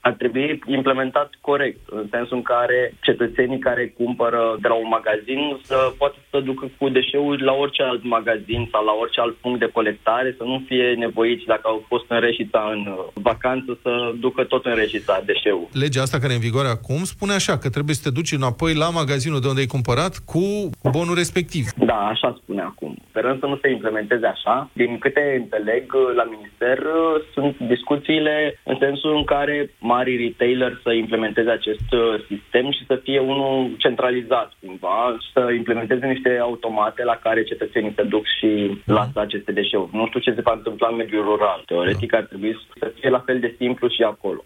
ar trebui implementat corect, în sensul în care cetățenii care cumpără de la un magazin să poată să ducă cu deșeuri la orice alt magazin sau la orice alt punct de colectare, să nu fie nevoiți, dacă au fost în Reșița în vacanță, să ducă tot în Reșița deșeul. Legea asta care e în vigoare acum spune așa, că trebuie să te duci înapoi la magazinul de unde ai cumpărat cu bonul respectiv. Da, așa spune acum. Sperăm să nu se implementeze așa. Din câte înțeleg, la minister sunt discuțiile în sensul în care mari retailer să implementeze acest sistem și să fie unul centralizat cumva, să implementeze niște automate la care cetățenii se duc și lasă aceste deșeuri. Nu știu ce se va întâmpla în mediul rural. Teoretic ar trebui să fie la fel de simplu și acolo.